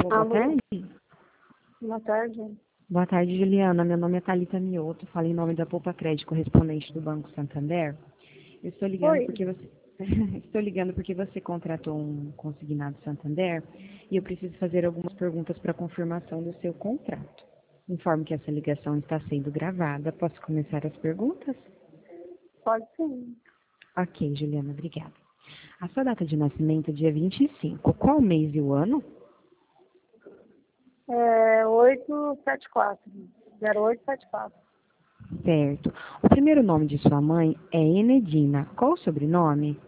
boa tarde. Boa tarde. Boa tarde, Juliana. Meu nome é Thalita Mioto, falo em nome da Poupa Crédito, correspondente do Banco Santander. Eu estou ligando Oi. porque você estou ligando porque você contratou um consignado Santander e eu preciso fazer algumas perguntas para confirmação do seu contrato. Informo que essa ligação está sendo gravada. Posso começar as perguntas? Pode sim. Ok, Juliana, obrigada. A sua data de nascimento é dia 25. Qual mês e o ano? 874. 0874. Certo. O primeiro nome de sua mãe é Enedina. Qual o sobrenome?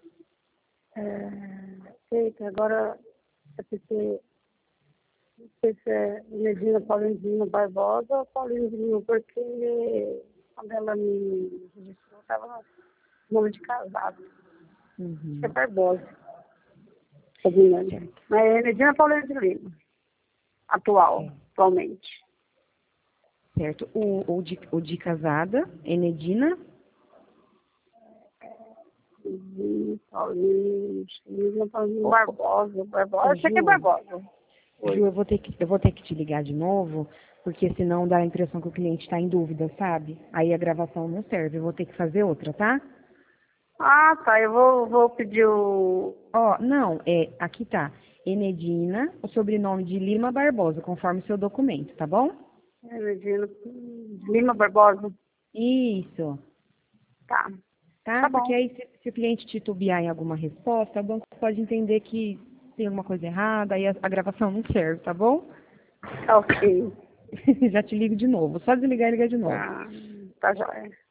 Eita, agora é porque não sei se é Medina Paulino Barbosa ou Paulino, porque quando ela me registrou, estava nome de casado. Acho que é Uhum. Barbosa. Se eu não me engano. Certo. Mas é Medina Paulino de Lima. Atualmente. Certo. O de casada, Enedina. Paulino Ô, Barbosa. ô, Acho que é Ju, Barbosa. Ju, Oi. eu vou ter que te ligar de novo, porque senão dá a impressão que o cliente está em dúvida, sabe? Aí a gravação não serve. Eu vou ter que fazer outra, tá? Ah, tá. Eu vou pedir o. Ó, não, aqui tá. Enedina, o sobrenome de Lima Barbosa, conforme seu documento, tá bom? Regina Lima Barbosa. Isso. Tá. Tá? Tá Porque bom. aí, se o cliente titubear em alguma resposta, o banco pode entender que tem alguma coisa errada, aí a gravação não serve, tá bom? Tá ok. Já te ligo de novo. Só desligar e ligar de novo. Tá. Tá jóia.